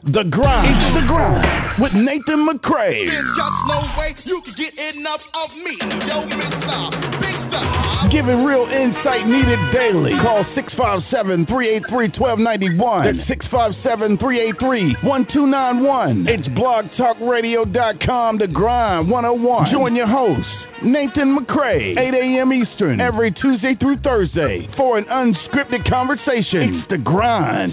The Grind. It's The Grind with Nathan McCray. There's just no way you can get enough of me. Yo, Mr. Big Star. Giving real insight needed daily. Call 657-383-1291. That's 657-383-1291. It's blogtalkradio.com, The Grind 101. Join your host, Nathan McCray, 8 a.m. Eastern, every Tuesday through Thursday for an unscripted conversation. It's The Grind,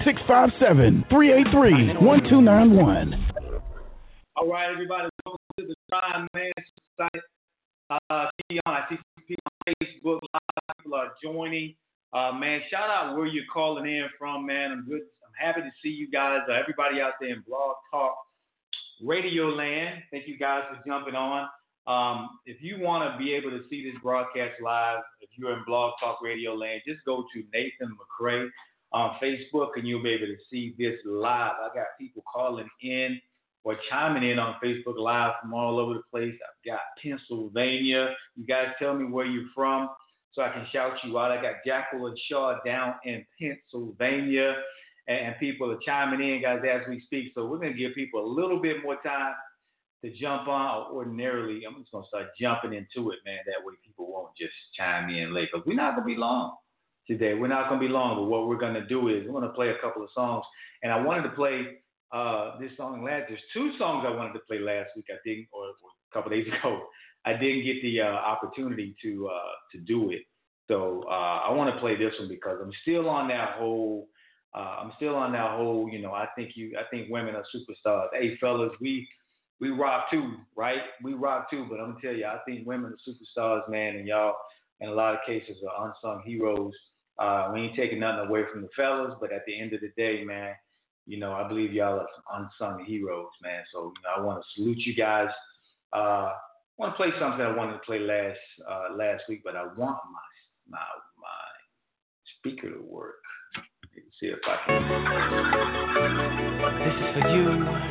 657-383-1291. All right, everybody, welcome to The Grind, man. I see people on Facebook Live, people are joining. Man, shout out where you're calling in from, man. I'm happy to see you guys, everybody out there in Blog Talk Radio Land. Thank you guys for jumping on. If you want to be able to see this broadcast live, if you're in Blog Talk Radio Land, just go to Nathan McCray on Facebook and you'll be able to see this live. I got people calling in or chiming in on Facebook Live from all over the place. I've got Pennsylvania. You guys tell me where you're from so I can shout you out. I got Jacqueline Shaw down in Pennsylvania, and people are chiming in, guys, as we speak. So we're going to give people a little bit more time to jump on. Ordinarily, I'm just going to start jumping into it, man. That way people won't just chime in late. Because we're not going to be long today. We're not going to be long. But what we're going to do is we're going to play a couple of songs. And I wanted to play this song last. There's two songs I wanted to play last week. I didn't, or a couple of days ago. I didn't get the opportunity to do it. So I want to play this one because I'm still on that whole. You know, I think women are superstars. Hey, fellas, we rock too, right? We rock too. But I'm gonna tell you, I think women are superstars, man, and y'all, in a lot of cases, are unsung heroes. We ain't taking nothing away from the fellas, but at the end of the day, man, you know, I believe y'all are some unsung heroes, man. So, you know, I want to salute you guys. I want to play something I wanted to play last week, but I want my speaker to work. Let's see if I can. This is for you,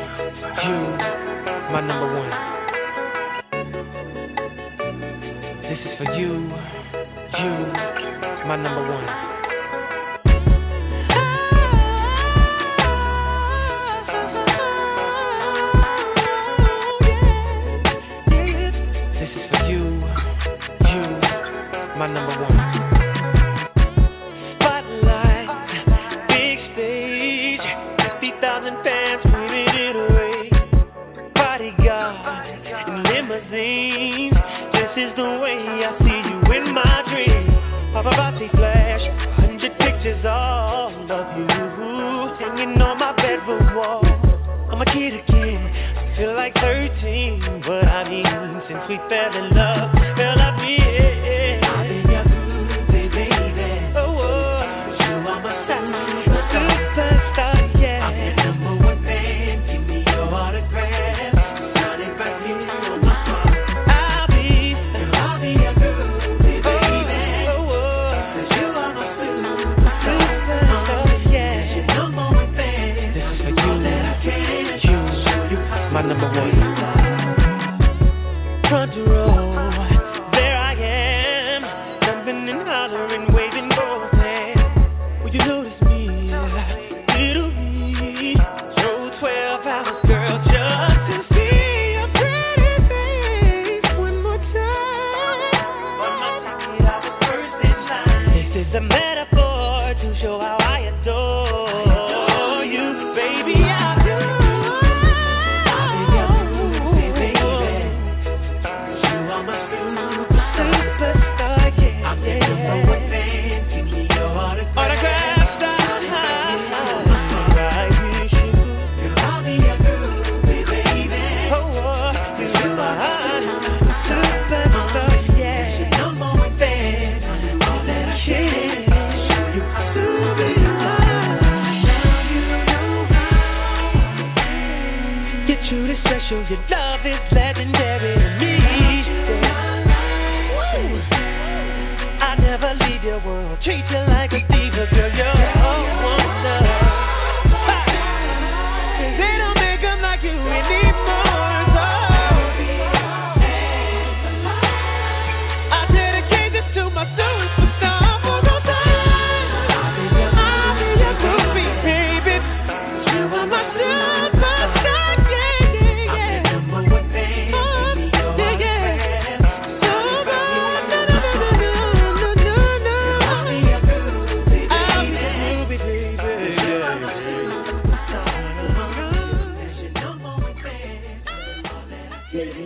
my number one. This is for you, my number one. My number one. Spotlight, big stage, 50,000 fans screaming it away. Bodyguard in limousines, this is the way I see you in my dreams. Paparazzi flash, 100 pictures all of you hanging on my bedroom wall. I'm a kid again, I feel like 13, but I mean since we fell in love, I mean. Number one. Front row, there I am, jumping and hollering, waving both hands. Will you notice me, little me? Drove 12 hours, girl, just to see your pretty face one more time. On my ticket, I was first in line. This is a metaphor to show how I adore you, baby. Your love is legendary to me. I never leave your world. Treat you like a diva, girl. You're a wonder. They don't make them like you anymore. I dedicate this to my superstar for the time. I'll be your groupie, baby. You are my superstar.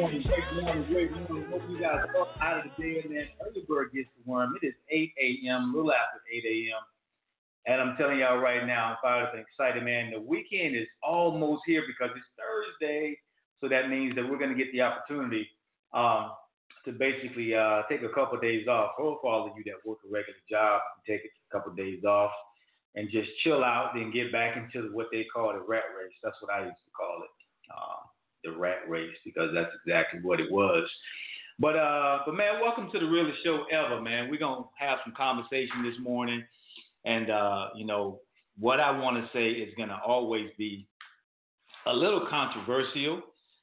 Great morning. Hope you guys are out of the bed, man. Early bird gets the worm. It is 8 a.m., a little after 8 a.m. And I'm telling y'all right now, I'm fired up and excited, man. The weekend is almost here because it's Thursday. So that means that we're going to get the opportunity to basically take a couple of days off. For all of you that work a regular job, take a couple of days off and just chill out, then get back into what they call the rat race. That's what I used to call it. The rat race, because that's exactly what it was. But man, welcome to the realest show ever, man. We're going to have some conversation this morning. And, what I want to say is going to always be a little controversial,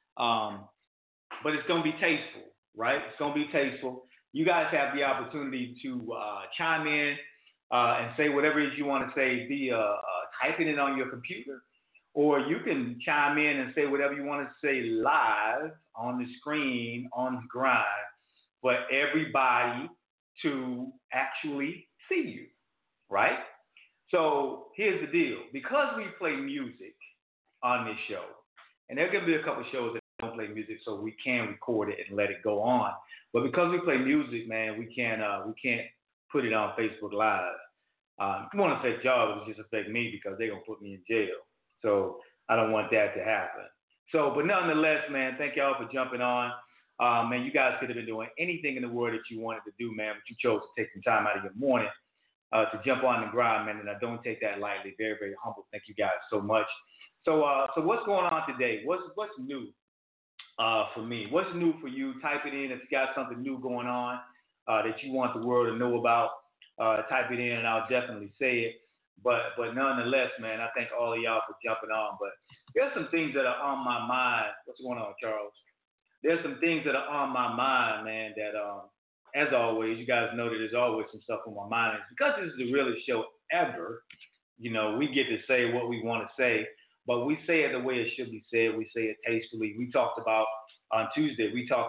but it's going to be tasteful, right? It's going to be tasteful. You guys have the opportunity to chime in and say whatever it is you want to say via typing it on your computer. Or you can chime in and say whatever you want to say live on the screen, on the grind, for everybody to actually see you, right? So here's the deal. Because we play music on this show, and there are going to be a couple shows that don't play music, so we can record it and let it go on. But because we play music, man, we can't put it on Facebook Live. I want to affect y'all, it would just affect me because they're going to put me in jail. So I don't want that to happen. So, but nonetheless, man, thank y'all for jumping on. Man, you guys could have been doing anything in the world that you wanted to do, man, but you chose to take some time out of your morning to jump on the grind, man, and I don't take that lightly. Very, very humble. Thank you guys so much. So what's going on today? What's new for me? What's new for you? Type it in if you got something new going on that you want the world to know about. Type it in, and I'll definitely say it. But nonetheless, man, I thank all of y'all for jumping on. But there's some things that are on my mind. What's going on, Charles? There's some things that are on my mind, man, that, as always, you guys know that there's always some stuff on my mind. It's because this is the realest show ever. We get to say what we want to say, but we say it the way it should be said. We say it tastefully. We talked about, on Tuesday,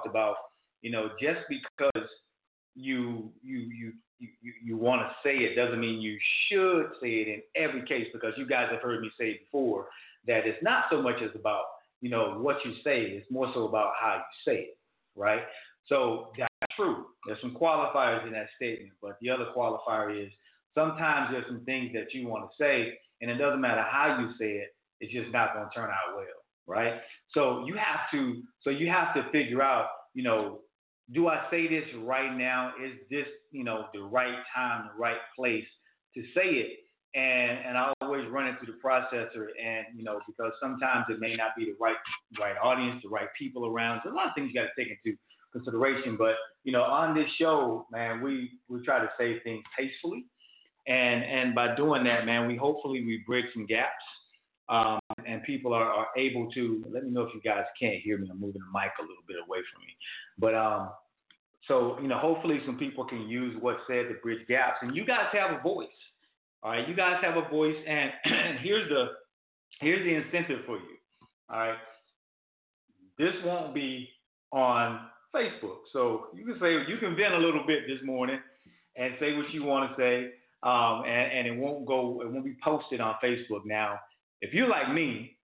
just because you want to say it doesn't mean you should say it in every case, because you guys have heard me say before that it's not so much as about, what you say. It's more so about how you say it, right? So that's true. There's some qualifiers in that statement, but the other qualifier is sometimes there's some things that you want to say, and it doesn't matter how you say it, it's just not going to turn out well, right? So you have to figure out, do I say this right now? Is this, the right time, the right place to say it? And I always run it through the processor, and, because sometimes it may not be the right audience, the right people around. So a lot of things you got to take into consideration. But, on this show, man, we try to say things tastefully. And by doing that, man, we bridge some gaps. And people are able to, let me know if you guys can't hear me. I'm moving the mic a little bit away from me. But so, hopefully some people can use what's said to bridge gaps. And you guys have a voice. All right, you guys have a voice, and here's the incentive for you. All right, this won't be on Facebook, so you can vent a little bit this morning and say what you want to say, and it won't be posted on Facebook. Now, if you're like me,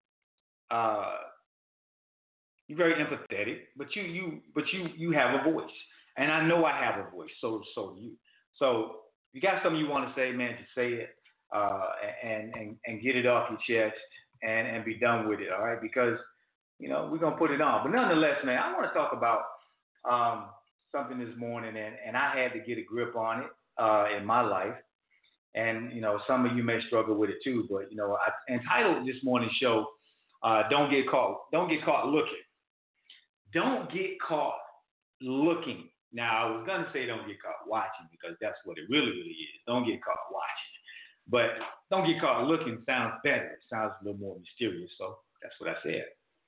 you're very empathetic, but you have a voice, and I know I have a voice. So do you. So if you got something you want to say, man, just say it, and get it off your chest and be done with it, all right? Because, we're going to put it on. But nonetheless, man, I want to talk about something this morning, and I had to get a grip on it in my life. And, some of you may struggle with it too, but, I entitled this morning's show, Don't Get Caught Looking. Don't get caught looking. Now, I was going to say don't get caught watching, because that's what it really, really is. Don't get caught watching. But don't get caught looking sounds better. It sounds a little more mysterious, so that's what I said.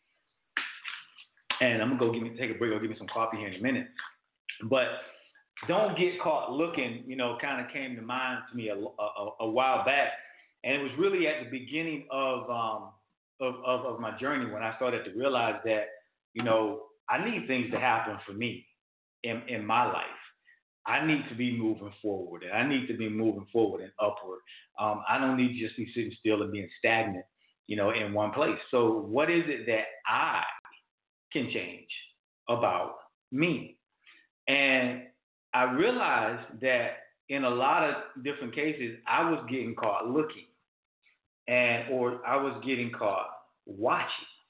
And I'm going to go take a break. I'll give me some coffee here in a minute. But don't get caught looking, kind of came to mind to me a while back. And it was really at the beginning of my journey when I started to realize that, I need things to happen for me in my life. I need to be moving forward, and I need to be moving forward and upward. I don't need to just be sitting still and being stagnant, in one place. So what is it that I can change? about me. And I realized that in a lot of different cases, I was getting caught looking, or I was getting caught watching.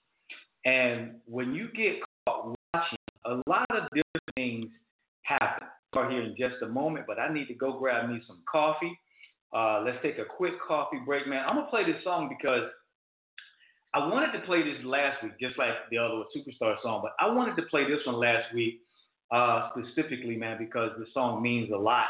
And when you get caught watching, a lot of different things happen. I'll start here in just a moment, but I need to go grab me some coffee. Let's take a quick coffee break, man. I'm going to play this song because I wanted to play this last week, just like the other Superstar song, but I wanted to play this one last week specifically, man, because the song means a lot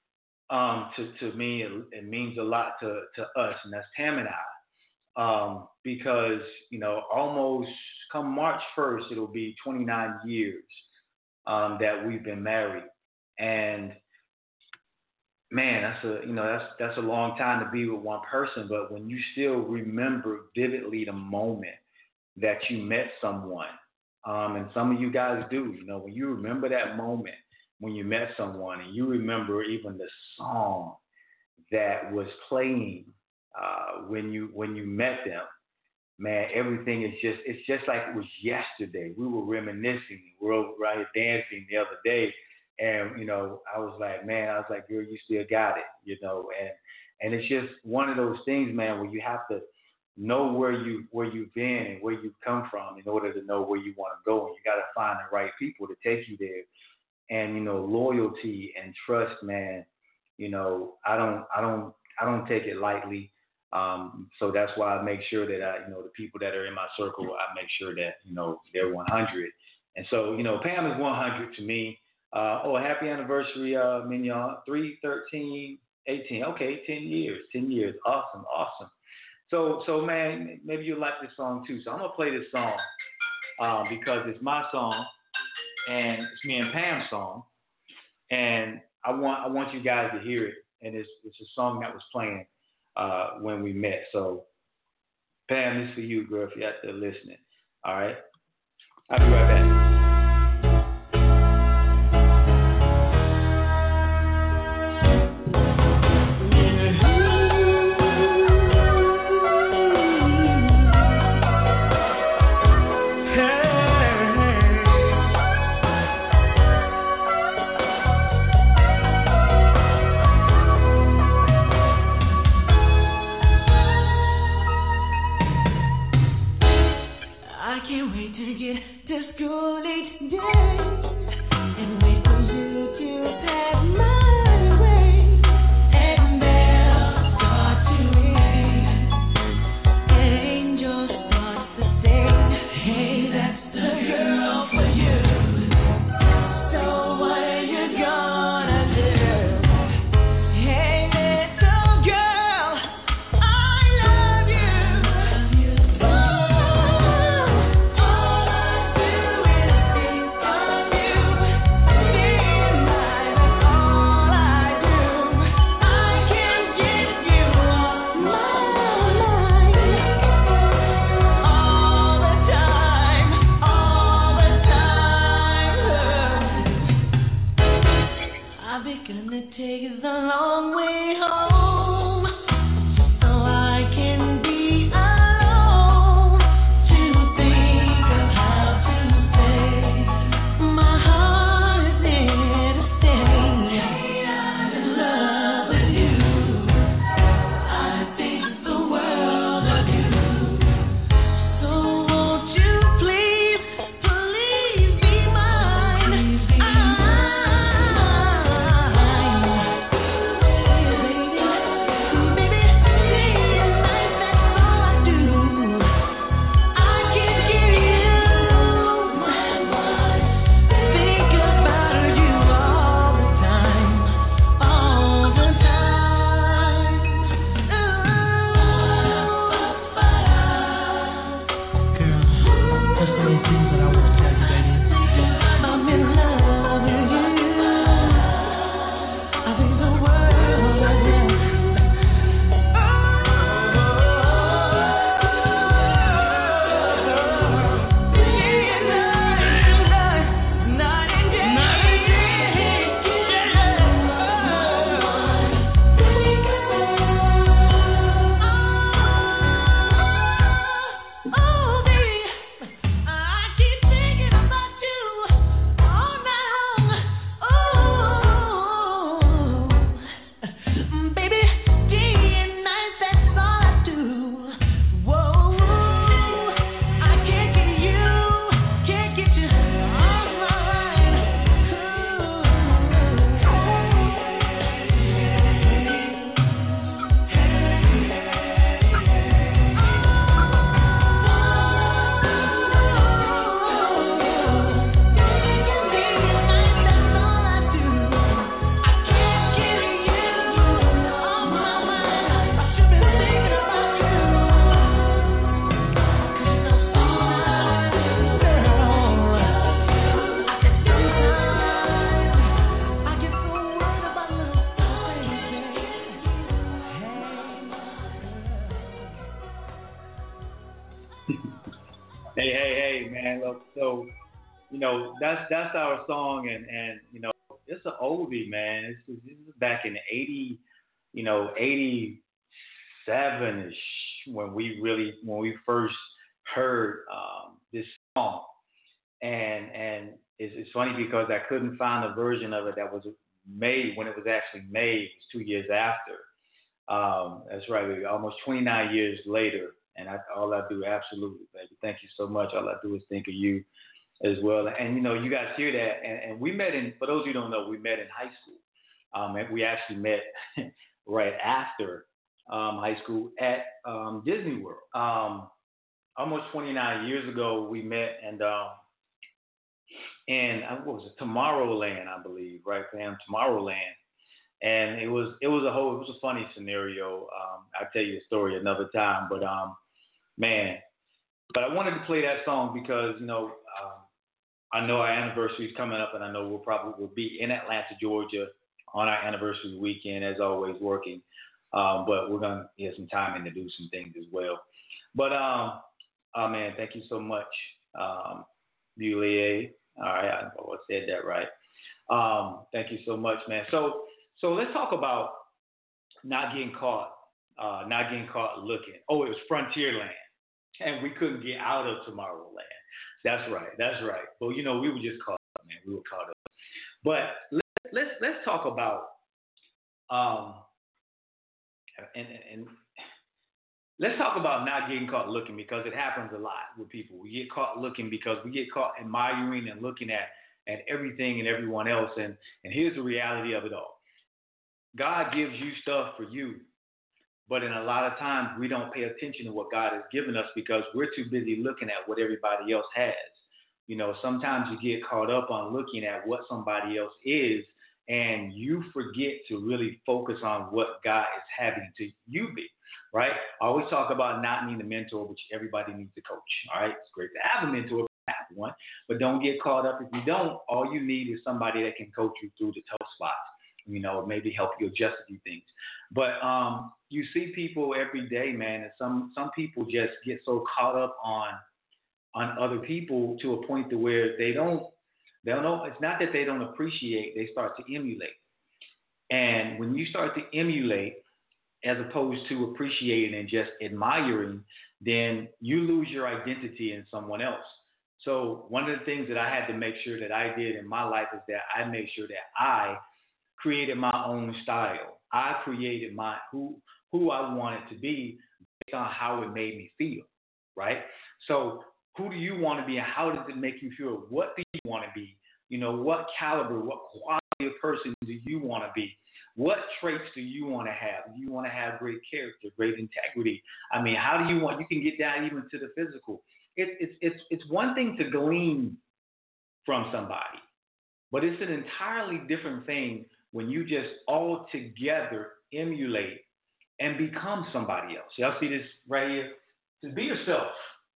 to me. It means a lot to us, and that's Tam and I. Because, almost come March 1st, it'll be 29 years that we've been married. And man, that's a long time to be with one person. But when you still remember vividly the moment that you met someone, and some of you guys do, when you remember that moment when you met someone, and you remember even the song that was playing when you met them, man, everything is it's just like it was yesterday. We were reminiscing. We were right here dancing the other day. And, I was like, girl, you still got it, and it's just one of those things, man, where you have to know where you've been and where you've come from in order to know where you want to go. And you got to find the right people to take you there. And, loyalty and trust, man, I don't take it lightly. So that's why I make sure that the people that are in my circle, I make sure that, they're 100. And so, Pam is 100 to me. Happy anniversary, Mignon. 3, 13, 18. Okay, 10 years. 10 years. Awesome. So man, maybe you like this song too. So I'm gonna play this song because it's my song and it's me and Pam's song, and I want you guys to hear it. And it's a song that was playing when we met. So Pam, this is for you, girl, if you're out there listening. All right, I'll be right back. From you. Hey, man. Look, so that's our song, and it's an oldie, man. This is back in the 80, 87ish when we first heard this song, and it's funny because I couldn't find a version of it that was made when it was actually made. It was 2 years after. That's right, baby. Almost 29 years later, and all I do, absolutely, baby. Thank you so much. All I do is think of you as well. And you guys hear that, and we met for those of you who don't know, we met in high school. And we actually met right after high school at Disney World. Almost 29 years ago, we met, and what was it, Tomorrowland, I believe, right, fam? Tomorrowland. And it was a funny scenario. I'll tell you the story another time, but man. But I wanted to play that song because I know our anniversary is coming up, and I know we'll be in Atlanta, Georgia, on our anniversary weekend, as always, working. But we're gonna get some time in to do some things as well. But oh man, thank you so much, Bulier. All right, I said that right. Thank you so much, man. So let's talk about not getting caught looking. Oh, it was Frontierland, and we couldn't get out of Tomorrowland. That's right. But we were just caught up, man. We were caught up. But let's talk about and let's talk about not getting caught looking, because it happens a lot with people. We get caught looking because we get caught admiring and looking at everything and everyone else. And here's the reality of it all. God gives you stuff for you, but in a lot of times we don't pay attention to what God has given us because we're too busy looking at what everybody else has. Sometimes you get caught up on looking at what somebody else is, and you forget to really focus on what God is having to you be, right? I always talk about not needing a mentor, which everybody needs a coach, all right? It's great to have a mentor, have one, but don't get caught up. If you don't, all you need is somebody that can coach you through the tough spots, maybe help you adjust a few things. But you see people every day, man, and some people just get so caught up on other people to a point to where they don't know. It's not that they don't appreciate, they start to emulate. And when you start to emulate as opposed to appreciating and just admiring, then you lose your identity in someone else. So one of the things that I had to make sure that I did in my life is that I made sure that I created my own style. I created who I wanted to be based on how it made me feel, right? So who do you want to be, and how does it make you feel? What do you want to be? What caliber, what quality of person do you want to be? What traits do you want to have? Do you want to have great character, great integrity? I mean, how do you want? You can get down even to the physical. It's one thing to glean from somebody, but it's an entirely different thing when you just all together emulate and become somebody else. Y'all see this right here? To be yourself,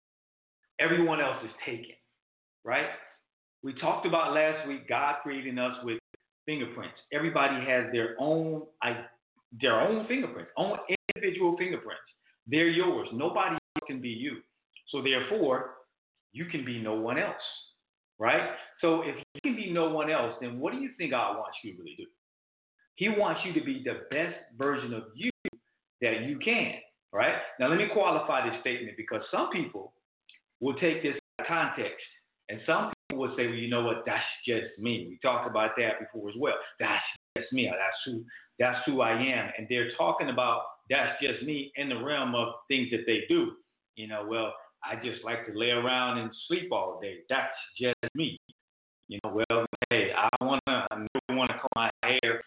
everyone else is taken, right? We talked about last week, God creating us with fingerprints. Everybody has their own fingerprints, own individual fingerprints. They're yours. Nobody else can be you. So therefore, you can be no one else, right? So if you can be no one else, then what do you think God wants you to really do? He wants you to be the best version of you that you can, right? Now, let me qualify this statement, because some people will take this out of context, and some people will say, well, you know what, that's just me. We talked about that before as well. That's just me. That's who I am. And they're talking about that's just me in the realm of things that they do. Well, I just like to lay around and sleep all day. That's just me. Well, hey, I never want to comb my hair,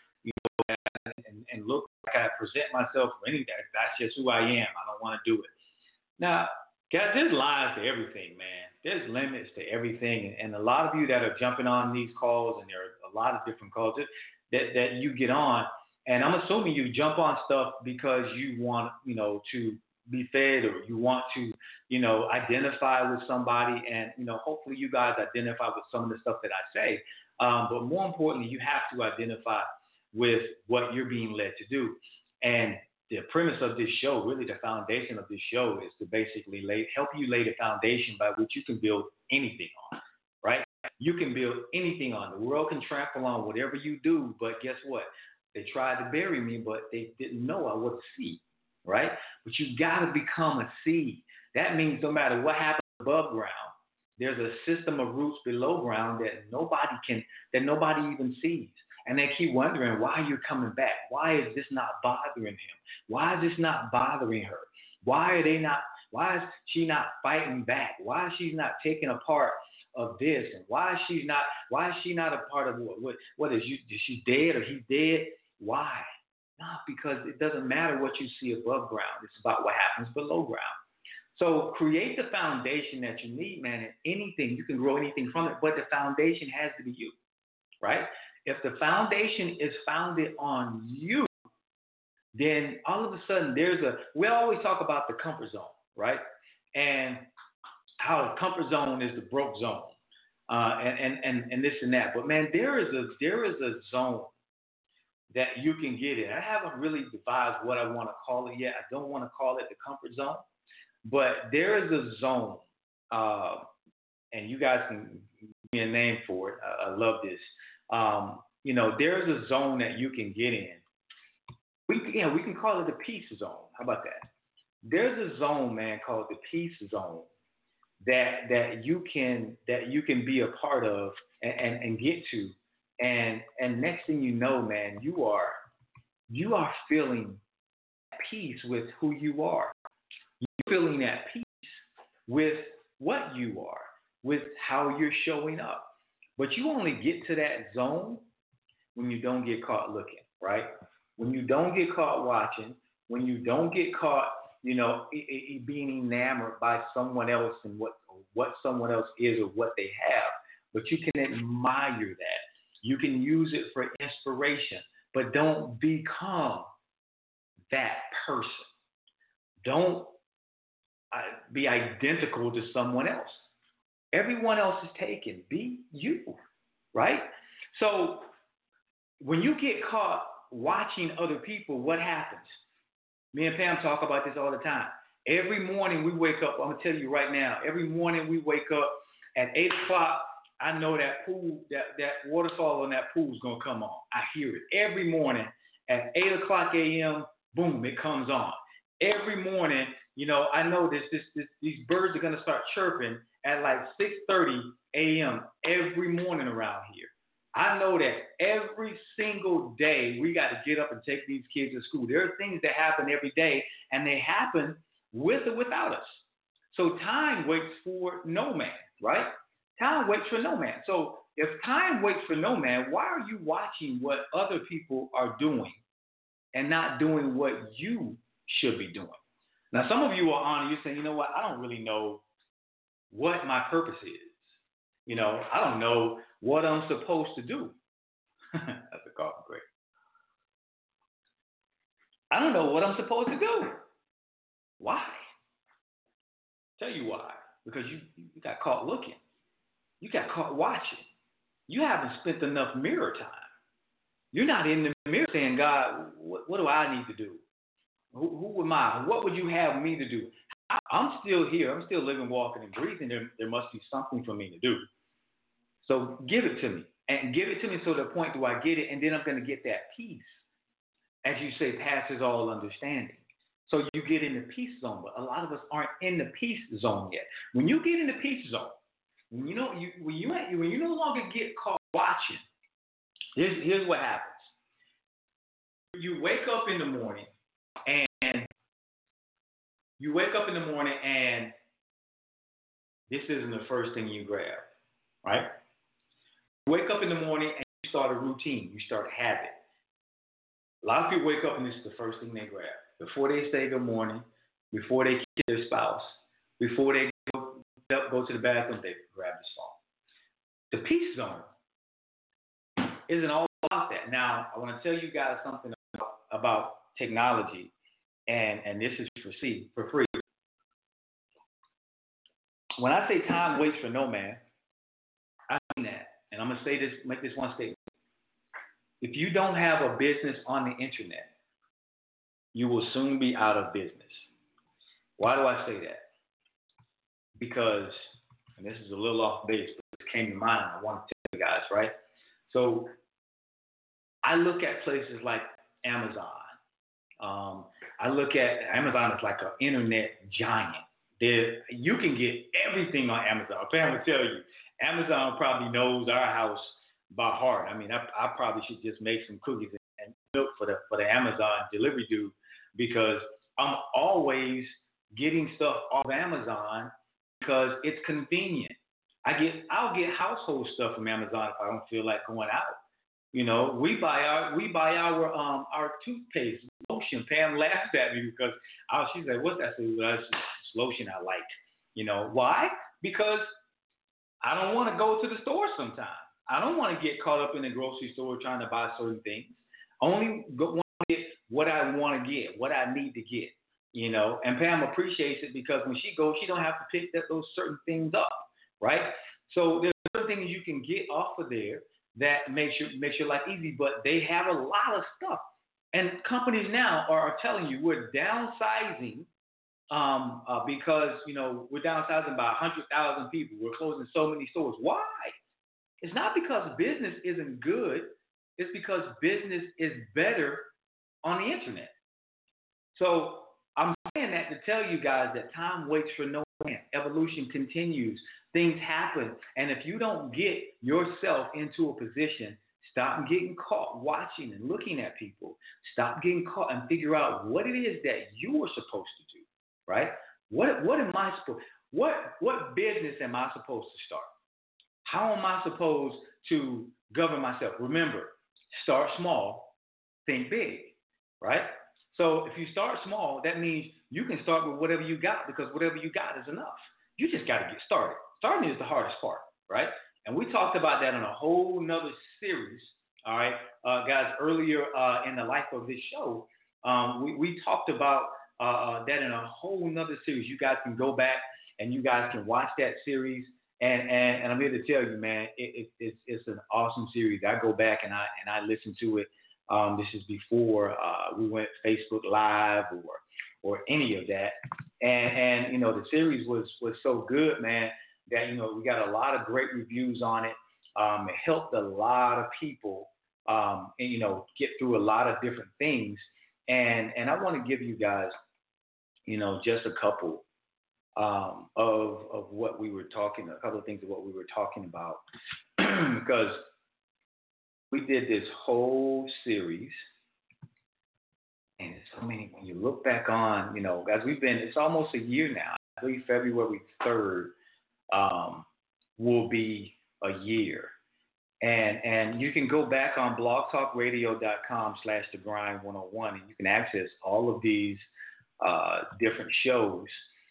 and look like I present myself for anything. That's just who I am. I don't want to do it. Now, guys, there's lines to everything, man. There's limits to everything. And a lot of you that are jumping on these calls, and there are a lot of different calls that you get on, and I'm assuming you jump on stuff because you want, to be fed, or you want to, identify with somebody, and, hopefully you guys identify with some of the stuff that I say. But more importantly, you have to identify with what you're being led to do. And the premise of this show, really the foundation of this show, is to basically help you lay the foundation by which you can build anything on, right? You can build anything on. The world can trample on whatever you do, but guess what? They tried to bury me, but they didn't know I was a seed, right? But you got to become a seed. That means no matter what happens above ground, there's a system of roots below ground that nobody even sees. And they keep wondering, why you're coming back? Why is this not bothering him? Why is this not bothering her? Why is she not fighting back? Why is she not taking a part of this? And why is she not a part of what is she dead or he's dead? Why? Not because it doesn't matter what you see above ground. It's about what happens below ground. So create the foundation that you need, man, and anything, you can grow anything from it, but the foundation has to be you, right? If the foundation is founded on you, then all of a sudden we always talk about the comfort zone, right? And how the comfort zone is the broke zone, and this and that. But man, there is a zone that you can get in. I haven't really devised what I want to call it yet. I don't want to call it the comfort zone, but there is a zone, and you guys can give me a name for it. I love this. There's a zone that you can get in. We can call it the peace zone. How about that? There's a zone, man, called the peace zone that you can be a part of and get to. And next thing you know, man, you are feeling at peace with who you are. You're feeling at peace with what you are, with how you're showing up. But you only get to that zone when you don't get caught looking, right? When you don't get caught watching, when you don't get caught, being enamored by someone else and what someone else is or what they have. But you can admire that. You can use it for inspiration, but don't become that person. Don't be identical to someone else. Everyone else is taken. Be you, right? So when you get caught watching other people, what happens? Me and Pam talk about this all the time. Every morning we wake up, I'm going to tell you right now, every morning we wake up at 8 o'clock, I know that pool, that waterfall in that pool is going to come on. I hear it. Every morning at 8 o'clock a.m., boom, it comes on. Every morning, I know these birds are going to start chirping at like 6:30 a.m. every morning around here. I know that every single day we got to get up and take these kids to school. There are things that happen every day, and they happen with or without us. So time waits for no man, right? Time waits for no man. So if time waits for no man, why are you watching what other people are doing and not doing what you should be doing? Now, some of you are on, you're saying, you know what, I don't really know what my purpose is. I don't know what I'm supposed to do. That's a coffee break. I don't know what I'm supposed to do. Why? Tell you why. Because you got caught looking. You got caught watching. You haven't spent enough mirror time. You're not in the mirror saying, God, what do I need to do? Who am I? What would you have me to do? I'm still here. I'm still living, walking, and breathing. There must be something for me to do. So give it to me. And give it to me so to the point do I get it, and then I'm going to get that peace. As you say, passes all understanding. So you get in the peace zone, but a lot of us aren't in the peace zone yet. When you get in the peace zone, when you no longer get caught watching, here's what happens. You wake up in the morning and this isn't the first thing you grab, right? You wake up in the morning and you start a routine. You start a habit. A lot of people wake up and this is the first thing they grab. Before they say good morning, before they kiss their spouse, before they go to the bathroom, they grab this phone. The peace zone isn't all about that. Now, I want to tell you guys something about technology, and this is for free. When I say time waits for no man, I mean that. And I'm going to say this, make this one statement. If you don't have a business on the internet, you will soon be out of business. Why do I say that? Because, and this is a little off base, but it came to mind. I want to tell you guys, right? So I look at places like Amazon. I look at Amazon as like an internet giant. You can get everything on Amazon. Pam will tell you, Amazon probably knows our house by heart. I mean, I probably should just make some cookies and milk for the Amazon delivery dude, because I'm always getting stuff off Amazon because it's convenient. I'll get household stuff from Amazon if I don't feel like going out. You know, we buy our toothpaste lotion. Pam laughs at me because she's like, "What's that?" I said, "Well, that's lotion I like." You know why? Because I don't want to go to the store sometimes. I don't want to get caught up in the grocery store trying to buy certain things. I only want to get what I want to get, what I need to get. You know, and Pam appreciates it because when she goes, she don't have to pick those certain things up, right? So there's certain things you can get off of there that makes your life easy, but they have a lot of stuff. And companies now are telling you we're downsizing because, you know, we're downsizing by 100,000 people. We're closing so many stores. Why? It's not because business isn't good. It's because business is better on the internet. So I'm saying that to tell you guys that time waits for no man. Evolution continues. Things happen. And if you don't get yourself into a position, stop getting caught watching and looking at people. Stop getting caught and figure out what it is that you are supposed to do, right? What am I supposed? What business am I supposed to start? How am I supposed to govern myself? Remember, start small, think big, right? So if you start small, that means you can start with whatever you got, because whatever you got is enough. You just got to get started. Starting is the hardest part, right? And we talked about that in a whole nother series, all right, guys, earlier in the life of this show. We talked about that in a whole nother series. You guys can go back and you guys can watch that series. And I'm here to tell you, man, it's an awesome series. I go back and I listen to it. This is before we went Facebook Live or any of that. And you know, the series was so good, man, that, you know, we got a lot of great reviews on it. It helped a lot of people, and, you know, get through a lot of different things. And I want to give you guys, you know, just a couple of what we were talking, a couple of things of what we were talking about, because we did this whole series, and so many, when you look back on, you know, guys, it's almost a year now. I believe February 3rd will be a year. And you can go back on blogtalkradio.com/thegrind101, and you can access all of these different shows.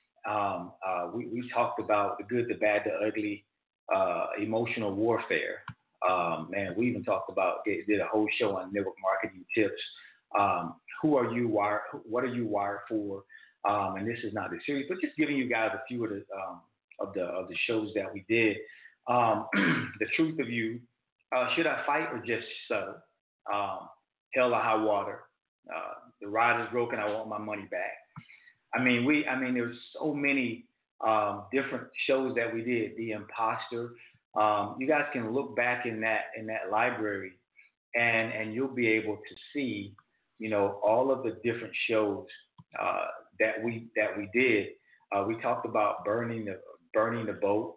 We talked about the good, the bad, the ugly, emotional warfare. And we even talked about, did a whole show on network marketing tips. Who are you wired? What are you wired for? And this is not a series, but just giving you guys a few of the shows that we did. The truth of you. Should I fight or just settle? Hell or high water. The ride is broken. I want my money back. I mean, there's so many different shows that we did. The Imposter. You guys can look back in that library, and you'll be able to see, you know, all of the different shows that we did. We talked about burning the boat.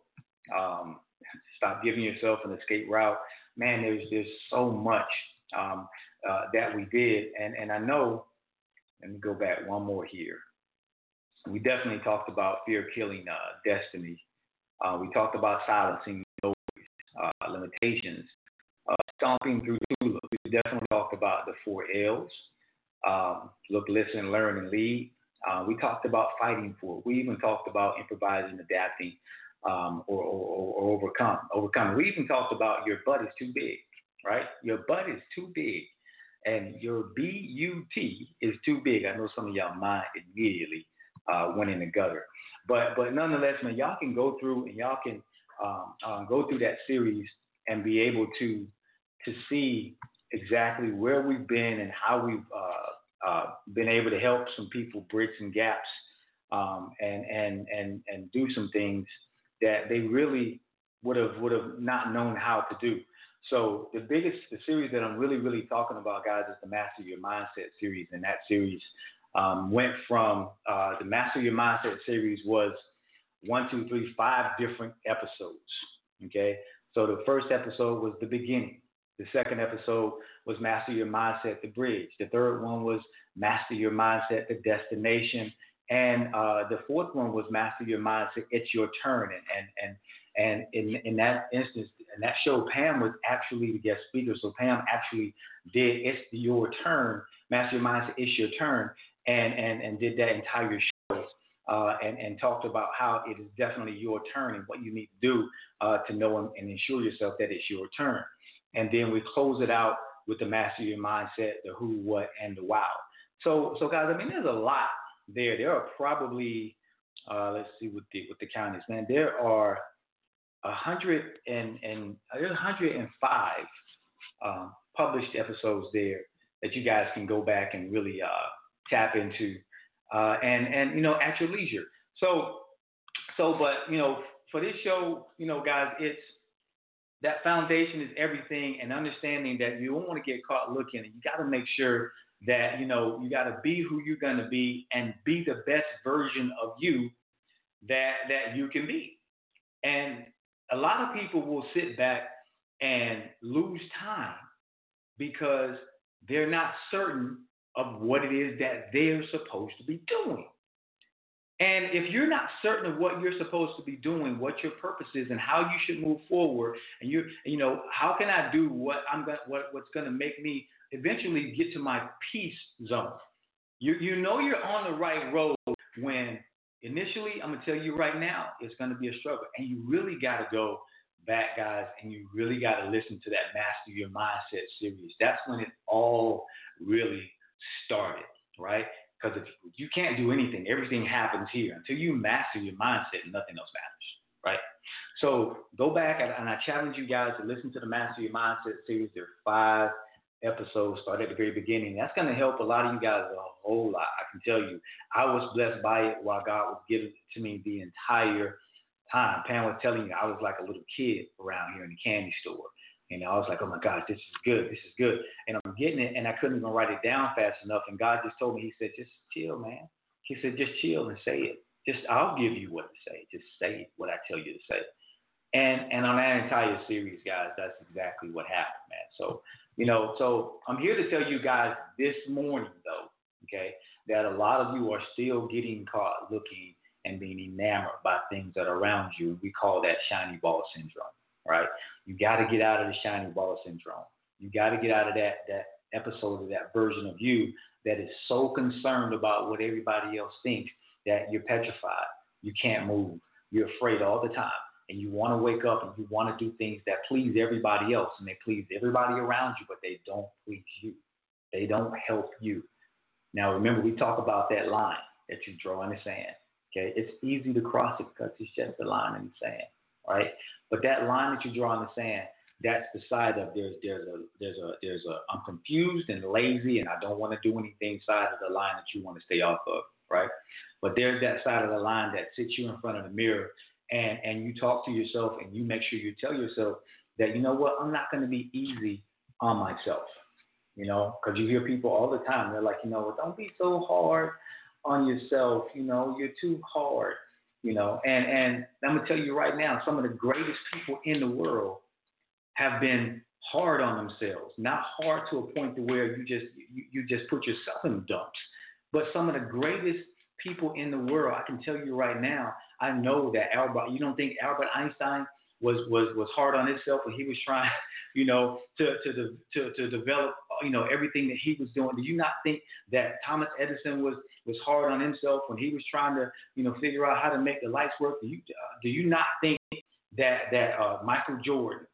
Stop giving yourself an escape route. Man, there's so much that we did, and I know. Let me go back one more here. We definitely talked about fear killing destiny. We talked about silencing noise, limitations, stomping through tulips. We definitely talked about the 4 L's. Look, listen, learn, and lead. We talked about fighting for it. We even talked about improvising, adapting, or overcome. We even talked about your butt is too big, right? Your butt is too big, and your BUT is too big. I know some of y'all mind immediately went in the gutter, but nonetheless, man, y'all can go through and y'all can go through that series and be able to see exactly where we've been and how we've been able to help some people bridge some gaps and do some things that they really would have not known how to do. So the series that I'm really talking about, guys, is the Master Your Mindset series. And that series went from the Master Your Mindset series was 5 different episodes. Okay. So the first episode was the beginning. The second episode was Master Your Mindset, the bridge. The third one was Master Your Mindset, the destination. And the fourth one was Master Your Mindset, it's your turn. And in that instance, in that show, Pam was actually the guest speaker. So Pam actually did It's Your Turn, Master Your Mindset, It's Your Turn, and did that entire show and talked about how it is definitely your turn and what you need to do to know and ensure yourself that it's your turn. And then we close it out with the Master Your Mindset, the who, what, and the wow. So guys, I mean, there's a lot there. There are probably, let's see what the count is, man. There are 105 published episodes there that you guys can go back and really tap into, and you know, at your leisure. So, but you know, for this show, you know, guys, it's that foundation is everything, and understanding that you don't want to get caught looking, and you got to make sure that, you know, you got to be who you're going to be and be the best version of you that you can be. And a lot of people will sit back and lose time because they're not certain of what it is that they're supposed to be doing. And if you're not certain of what you're supposed to be doing, what your purpose is, and how you should move forward, and you know, how can I do what's going to make me eventually get to my peace zone? You know you're on the right road when initially, I'm going to tell you right now, it's going to be a struggle. And you really got to go back, guys, and you really got to listen to that Master Your Mindset series. That's when it all really started, right? Because if you can't do anything, everything happens here. Until you master your mindset, nothing else matters, right? So go back, and I challenge you guys to listen to the Master Your Mindset series. There are 5 episodes, start at the very beginning. That's going to help a lot of you guys a whole lot. I can tell you, I was blessed by it while God was giving it to me the entire time. Pam was telling you, I was like a little kid around here in the candy store. You know, I was like, oh my gosh, this is good. This is good. And I'm getting it, and I couldn't even write it down fast enough. And God just told me, he said, just chill, man. He said, just chill and say it. I'll give you what to say. Just say what I tell you to say. And on that entire series, guys, that's exactly what happened, man. So, you know, so I'm here to tell you guys this morning, though, okay, that a lot of you are still getting caught looking and being enamored by things that are around you. We call that shiny ball syndrome, right? You got to get out of the shiny ball syndrome. You got to get out of that episode of that version of you that is so concerned about what everybody else thinks that you're petrified. You can't move. You're afraid all the time. And you want to wake up and you want to do things that please everybody else, and they please everybody around you, but they don't please you. They don't help you. Now, remember, we talk about that line that you draw in the sand. Okay, it's easy to cross it because it's just a line in the sand, right? But that line that you draw in the sand, that's the side of I'm confused and lazy and I don't want to do anything side of the line that you want to stay off of, right? But there's that side of the line that sits you in front of the mirror, and you talk to yourself and you make sure you tell yourself that, you know what, I'm not going to be easy on myself, you know, because you hear people all the time. They're like, you know, well, don't be so hard on yourself. You know, you're too hard, you know, and I'm going to tell you right now, some of the greatest people in the world have been hard on themselves, not hard to a point to where you just put yourself in the dumps, but some of the greatest people in the world, I can tell you right now, I know that you don't think Albert Einstein was hard on himself when he was trying, you know, to develop, you know, everything that he was doing. Do you not think that Thomas Edison was hard on himself when he was trying to, you know, figure out how to make the lights work? Do you not think that Michael Jordan,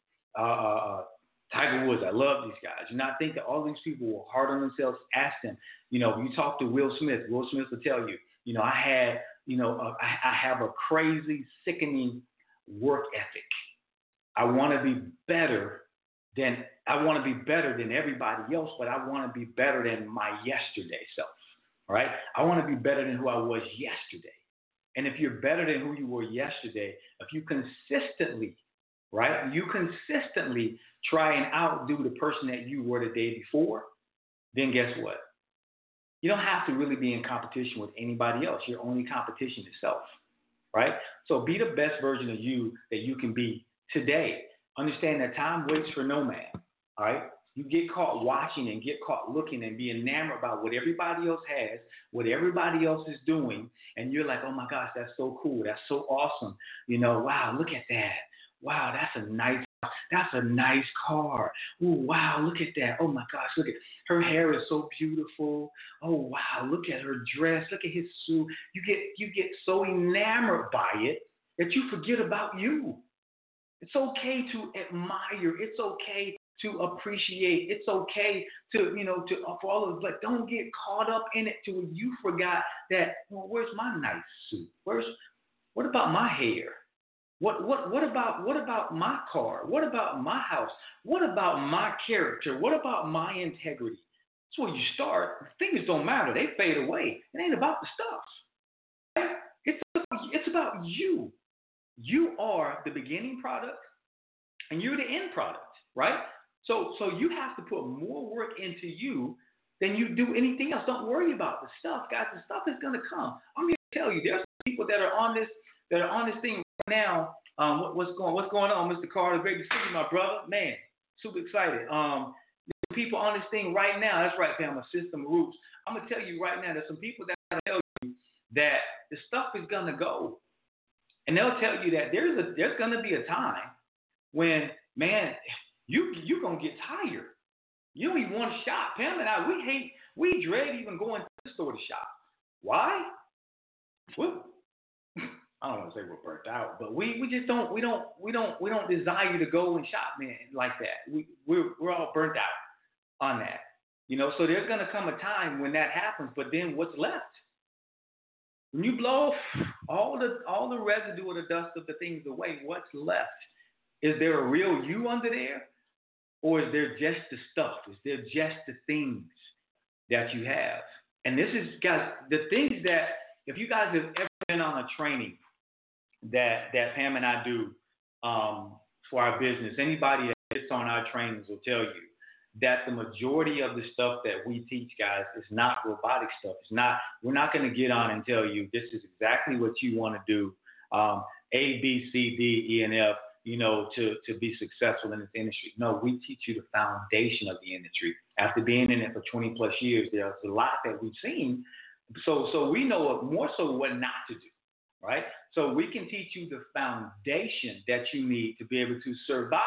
Tiger Woods, I love these guys. You not think that all these people were hard on themselves? Ask them. You know, you talk to Will Smith. Will Smith will tell you, you know, I have a crazy, sickening work ethic. I want to be better than I want to be better than everybody else, but I want to be better than my yesterday self, right? I want to be better than who I was yesterday. And if you're better than who you were yesterday, if you consistently, right, you consistently try and outdo the person that you were the day before, then guess what? You don't have to really be in competition with anybody else. Your only competition is self, right? So be the best version of you that you can be today. Understand that time waits for no man, all right? You get caught watching and get caught looking and be enamored about what everybody else has, what everybody else is doing, and you're like, oh my gosh, that's so cool, that's so awesome. You know, wow, look at that. Wow, that's a nice car. Oh, wow, look at that. Oh my gosh, look at her hair is so beautiful. Oh wow, look at her dress. Look at his suit. You get so enamored by it that you forget about you. It's okay to admire. It's okay to appreciate. It's okay to, for all of, but don't get caught up in it to where you forgot that, well, where's my nice suit? What about my hair? What about my car? What about my house? What about my character? What about my integrity? That's where you start. Things don't matter. They fade away. It ain't about the stuff. Right? It's about you. You are the beginning product and you're the end product, right? So you have to put more work into you than you do anything else. Don't worry about the stuff, guys. The stuff is gonna come. I'm here to tell you, there's people that are on this thing right now. What's going on, Mr. Carter? Great to see you, my brother. Man, super excited. There's people on this thing right now. That's right, fam. System Roots. I'm gonna tell you right now. There's some people that tell you that the stuff is gonna go, and they'll tell you that there's gonna be a time when, man, you're gonna get tired. You don't even want to shop. Pam and I, we dread even going to the store to shop. Why? Well, I don't want to say we're burnt out, but we just don't desire to go and shop, man, like that. We're all burnt out on that. So there's gonna come a time when that happens, but then what's left? When you blow all the residue or the dust of the things away, what's left? Is there a real you under there? Or is there just the stuff? Is there just the things that you have? And this is, guys, the things that, if you guys have ever been on a training that Pam and I do for our business, anybody that sits on our trainings will tell you that the majority of the stuff that we teach, guys, is not robotic stuff. We're not going to get on and tell you this is exactly what you want to do, A, B, C, D, E, and F, to be successful in this industry. No, we teach you the foundation of the industry. After being in it for 20 plus years, there's a lot that we've seen. So we know more so what not to do, right? So we can teach you the foundation that you need to be able to survive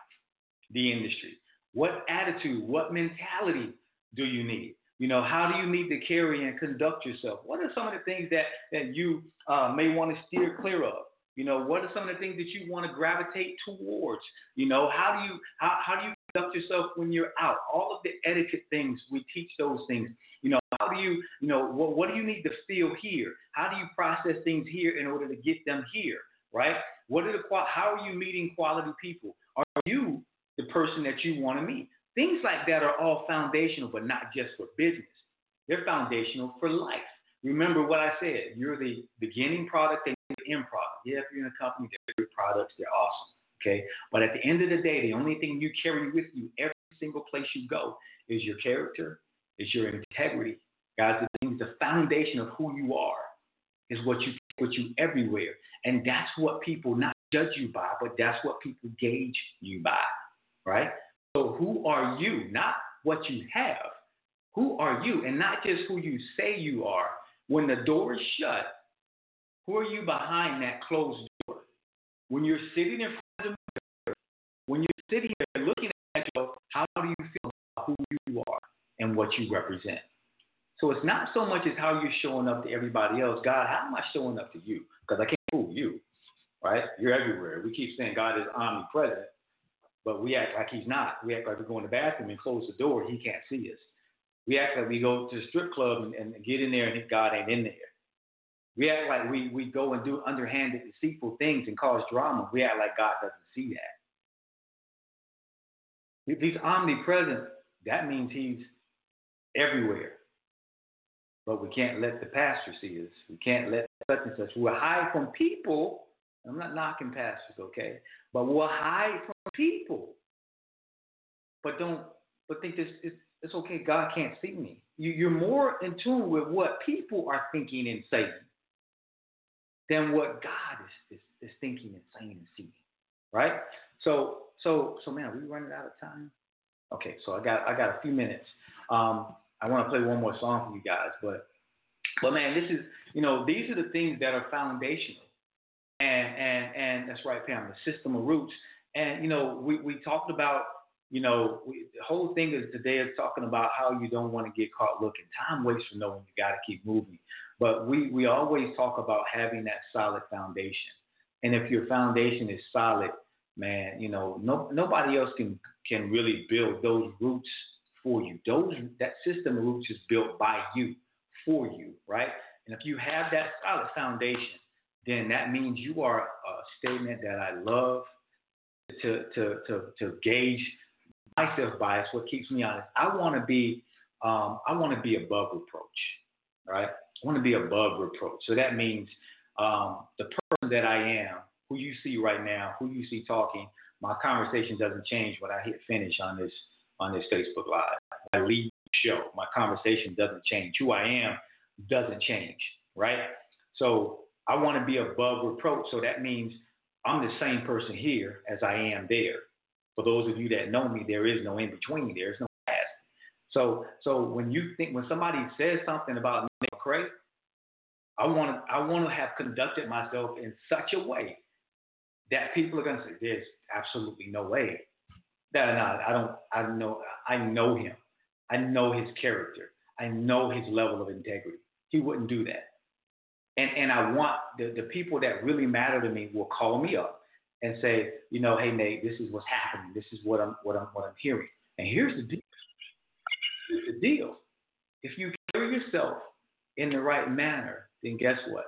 the industry. What attitude, what mentality do you need? How do you need to carry and conduct yourself? What are some of the things that you may want to steer clear of? What are some of the things that you want to gravitate towards? How do you conduct yourself when you're out? All of the etiquette things, we teach those things. How do you, what do you need to feel here? How do you process things here in order to get them here, right? How are you meeting quality people? Are you the person that you want to meet? Things like that are all foundational, but not just for business. They're foundational for life. Remember what I said. You're the beginning product and the end product. Yeah, if you're in a company, they're good products, they're awesome, okay? But at the end of the day, the only thing you carry with you every single place you go is your character, is your integrity. Guys, the foundation of who you are is what you take with you everywhere. And that's what people not judge you by, but that's what people gauge you by, right? So who are you? Not what you have. Who are you? And not just who you say you are. When the door is shut, who are you behind that closed door? When you're sitting in front of the mirror, when you're sitting here looking at yourself, how do you feel about who you are and what you represent? So it's not so much as how you're showing up to everybody else. God, how am I showing up to you? Because I can't fool you, right? You're everywhere. We keep saying God is omnipresent, but we act like he's not. We act like we go in the bathroom and close the door. He can't see us. We act like we go to the strip club and get in there and God ain't in there. We act like we go and do underhanded, deceitful things and cause drama. We act like God doesn't see that. If he's omnipresent, that means he's everywhere. But we can't let the pastor see us. We can't let such and such. We'll hide from people. I'm not knocking pastors, okay? But we'll hide from people. But think this it's okay. God can't see me. You're more in tune with what people are thinking and saying than what God is thinking and saying and seeing, right? So man, are we running out of time? Okay, so I got a few minutes. I want to play one more song for you guys, but man, this is, these are the things that are foundational, and that's right, Pam, the system of roots, and we talked about, the whole thing is today is talking about how you don't want to get caught looking. Time waits for no one. You got to keep moving, but we always talk about having that solid foundation, and if your foundation is solid, man, nobody else can really build those roots for you. That system of roots is built by you, for you, right? And if you have that solid foundation, then that means you are a statement that I love to gauge myself by. It's what keeps me honest. I want to be above reproach, right? I want to be above reproach. So that means the person that I am, who you see right now, who you see talking, my conversation doesn't change when I hit finish on this Facebook Live. I leave the show. My conversation doesn't change. Who I am doesn't change, right? So I want to be above reproach. So that means I'm the same person here as I am there. For those of you that know me, there is no in between. There is no past. So when somebody says something about me, Craig, I want to have conducted myself in such a way that people are going to say, there's absolutely no way. I know him. I know his character. I know his level of integrity. He wouldn't do that. And I want the people that really matter to me will call me up and say, hey Nate, this is what's happening. This is what I'm hearing. And here's the deal. Here's the deal. If you carry yourself in the right manner, then guess what?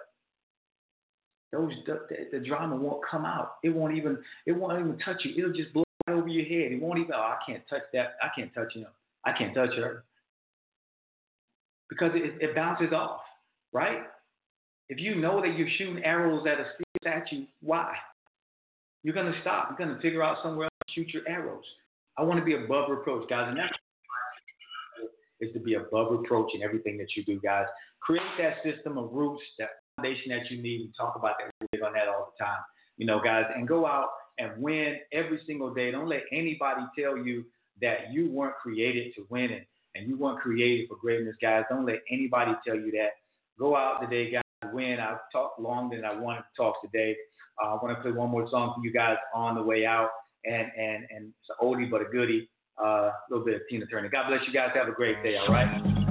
The drama won't come out. It won't even touch you. It'll just blow right over your head. It won't even. Oh, I can't touch that. I can't touch him. I can't touch her. Because it bounces off, right? If you know that you're shooting arrows at a stick at you, why? You're gonna stop. You're gonna figure out somewhere else to shoot your arrows. I want to be above reproach, guys, and that's is to be above reproach in everything that you do, guys. Create that system of roots, that foundation that you need. We talk about that. We live on that all the time, guys. And go out and win every single day. Don't let anybody tell you that you weren't created to win and you weren't created for greatness, guys. Don't let anybody tell you that. Go out today, guys. Win. I've talked longer than I wanted to talk today. I want to play one more song for you guys on the way out, and it's an oldie but a goodie. A little bit of Tina Turner. God bless you guys. Have a great day. All right.